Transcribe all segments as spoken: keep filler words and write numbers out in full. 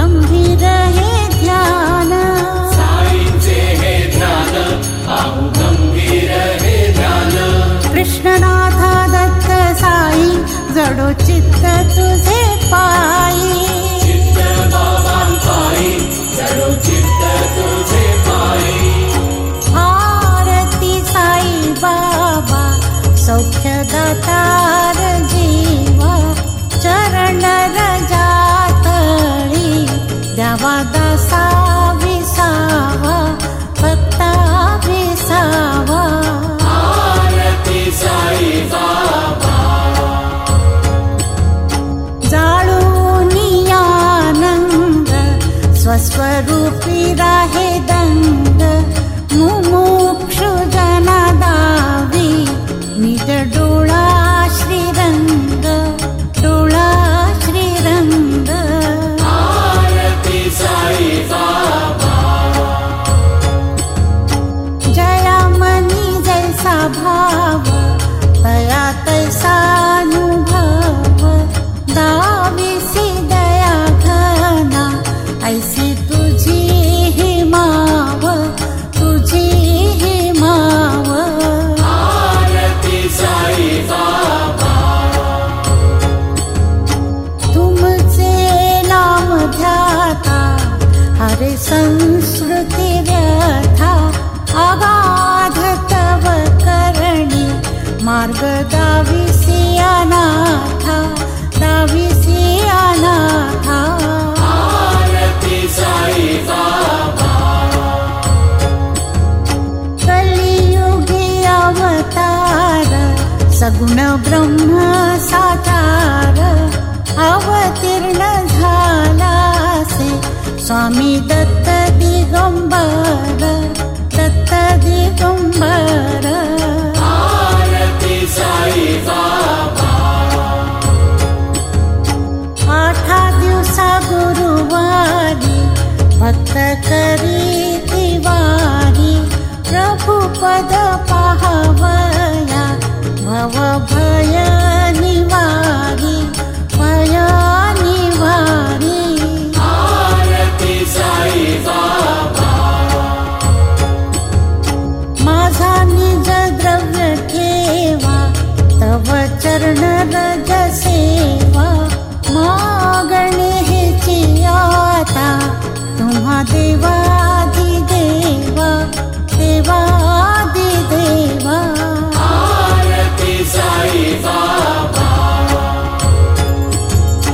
गंभीर हे ध्यान, साईंचे हे ध्यान, पाहू गंभीर हे ध्यान. कृष्णनाथा दत्त साई, जडो चित्त तुझे पायी. चित्त बाबांपायी, जडो चित्त तुझे पायी. आरती साई बाबा, सौख्य दातार जीवा. चरण रजा तळी, द्यावा दासा विसावा, भक्ता विसावा. आरती साई बाबा. जाळूनी आनंद, स्वस्वरूपी राहे दंग. मुमुक्षु जना दावी, निज डोळा श्रीरंग, डोळा श्रीरंग. आरती साई बाबा. जयामनी जैसा भाव, तया तैसा अनुभव. दाविसी दया घना, ऐसी तुझी ही माव, तुझी ही माव. आरती साई बाबा. तुमचे नाम ध्याता, हरे संस्कृती व्यथा. अगाध तव करणी, मार्ग दाविसी अनाथा, दाविसी अनाथा. आरती साई बाबा. कलियुगी अवतार, सगुण ब्रह्म साकार. अवतीर्ण झालासे, स्वामी दत्त दिगंबर, दत्त दिगंबर. आरती साई बाबा. आठा दिवसा गुरुवारी, भक्त करी तिवारी. प्रभु पद पाहवया, भव भय निवारी, भय निवारी. आरती साई बाबा. माझा निज द्रव्य ठेवा, तव चरण रज सेवा. मागणे हेची आता, तुम्हा देवादि देवा, देवादि देवा. आरती साई बाबा.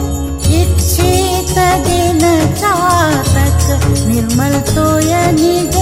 इच्छित दिन चातक, निर्मल तोय निज